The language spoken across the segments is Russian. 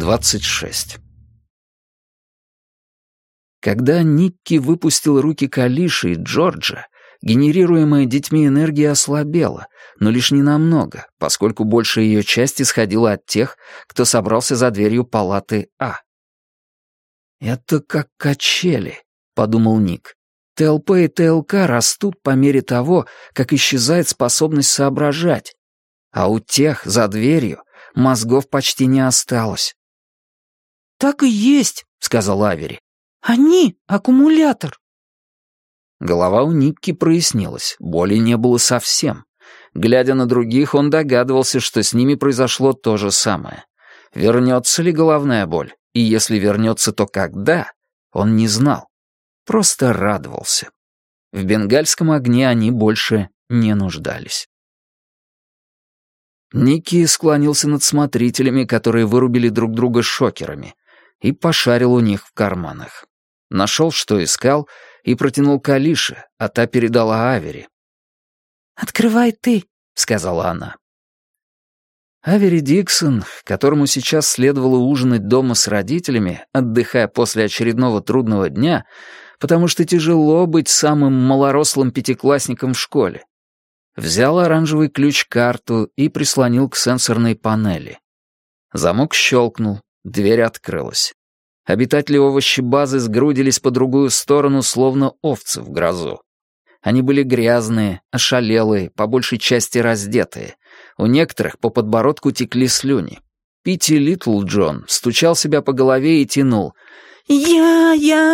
26. Когда Никки выпустил руки Калиши и Джорджа, генерируемая детьми энергия ослабела, но лишь ненамного, поскольку большая ее часть исходила от тех, кто собрался за дверью палаты А. «Это как качели», — подумал Ник. ТЛП и ТЛК растут по мере того, как исчезает способность соображать, а у тех за дверью мозгов почти не осталось. «Так и есть», — сказал Авери. «Они — аккумулятор». Голова у Никки прояснилась, боли не было совсем. Глядя на других, он догадывался, что с ними произошло то же самое. Вернется ли головная боль? И если вернется, то когда? Он не знал. Просто радовался. В бенгальском огне они больше не нуждались. Никки склонился над смотрителями, которые вырубили друг друга шокерами, и пошарил у них в карманах. Нашел, что искал, и протянул Калише, а та передала Авери. «Открывай ты», — сказала она. Авери Диксон, которому сейчас следовало ужинать дома с родителями, отдыхая после очередного трудного дня, потому что тяжело быть самым малорослым пятиклассником в школе, взял оранжевый ключ-карту и прислонил к сенсорной панели. Замок щелкнул, дверь открылась. Обитатели овощебазы сгрудились по другую сторону, словно овцы в грозу. Они были грязные, ошалелые, по большей части раздетые. У некоторых по подбородку текли слюни. Питти Литл Джон стучал себя по голове и тянул. «Я».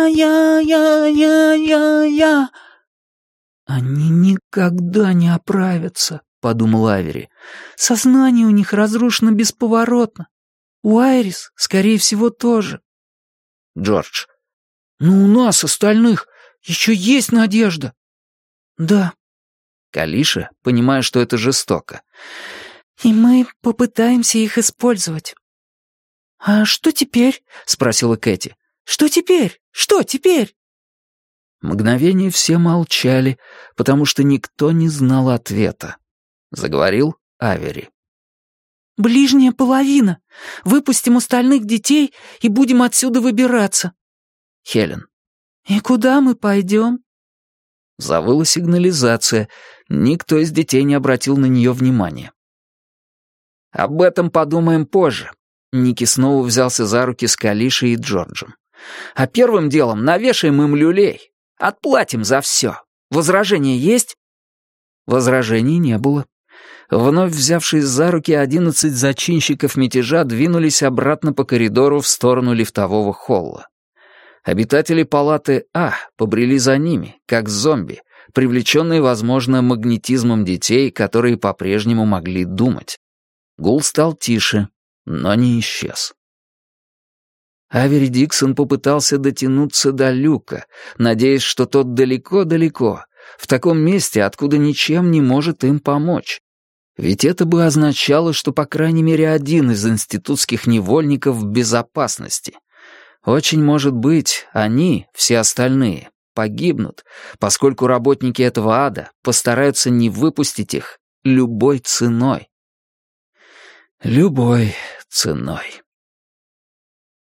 «Они никогда не оправятся», — подумал Авери. «Сознание у них разрушено бесповоротно. У Айрис, скорее всего, тоже». Джордж. «Но у нас, остальных, еще есть надежда». «Да». Калиша, понимая, что это жестоко. «И мы попытаемся их использовать». «А что теперь?» — спросила Кэти. «Что теперь? Что теперь?» Мгновение все молчали, потому что никто не знал ответа. Заговорил Авери. «Ближняя половина. Выпустим остальных детей и будем отсюда выбираться». Хелен. «И куда мы пойдем?» Завыла сигнализация. Никто из детей не обратил на нее внимания. «Об этом подумаем позже». Ники снова взялся за руки с Калишей и Джорджем. «А первым делом навешаем им люлей. Отплатим за все. Возражения есть?» Возражений не было. Вновь взявшись за руки, 11 зачинщиков мятежа двинулись обратно по коридору в сторону лифтового холла. Обитатели палаты А побрели за ними, как зомби, привлеченные, возможно, магнетизмом детей, которые по-прежнему могли думать. Гул стал тише, но не исчез. Авери Диксон попытался дотянуться до люка, надеясь, что тот далеко-далеко, в таком месте, откуда ничем не может им помочь. Ведь это бы означало, что по крайней мере один из институтских невольников в безопасности. Очень может быть, они, все остальные, погибнут, поскольку работники этого ада постараются не выпустить их любой ценой. Любой ценой.